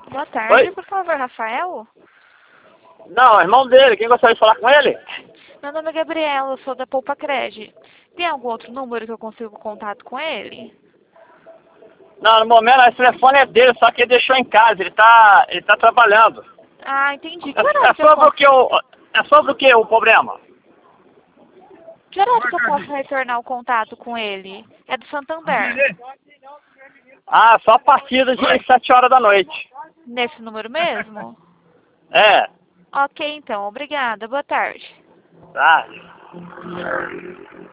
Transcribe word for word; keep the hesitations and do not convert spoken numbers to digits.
Boa tarde, Oi? por favor, Rafael. Não, é irmão dele. Quem gostaria de falar com ele? Meu nome é Gabriela, eu sou da Poupa Cred. Tem algum outro número que eu consigo contato com ele? Não, no momento esse telefone é dele, só que ele deixou em casa. Ele tá, ele tá trabalhando. Ah, entendi. Que É, horário é que eu sobre o posso, que o, é sobre o que o problema? que horário que eu posso retornar o contato com ele? É do Santander. Ah, só a partir das sete horas da noite. Nesse número mesmo? É, Ok, então. Obrigada. Boa tarde. tá.